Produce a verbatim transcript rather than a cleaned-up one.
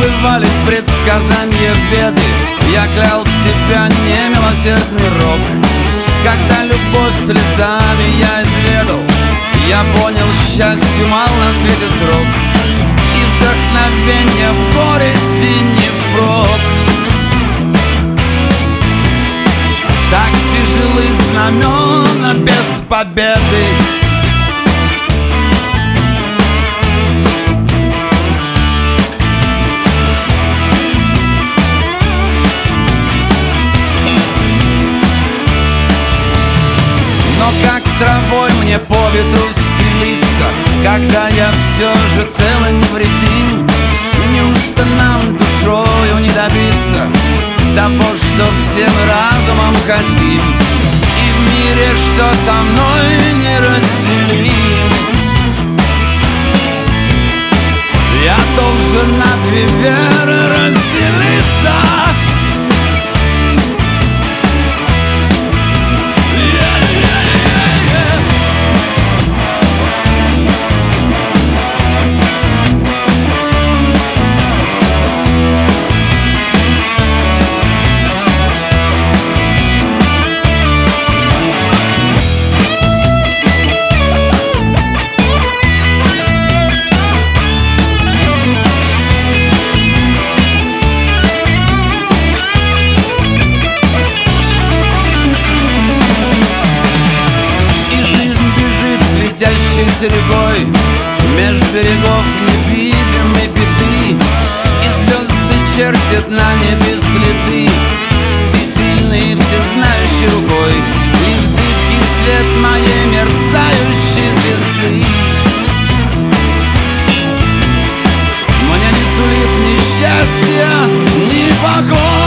сбывались предсказания беды. Я клял тебя, немилосердный рок. Когда любовь слезами я изведал, я понял, счастью мал на свете срок. И вдохновение в горести не впрок. Так тяжелы знамена без победы. Но как травой мне по ветру стелиться, когда я все же цел и невредим? Неужто нам душою не добиться того, что все мы разумом хотим? И в мире, что со мной неразделим, я должен на две веры разделиться. Рекой меж берегов невидимой беды, и звезды чертят на небе следы всесильной, всезнающей рукой. Лишь зыбкий свет моей мерцающей звезды мне не сулит ни счастья, ни покоя.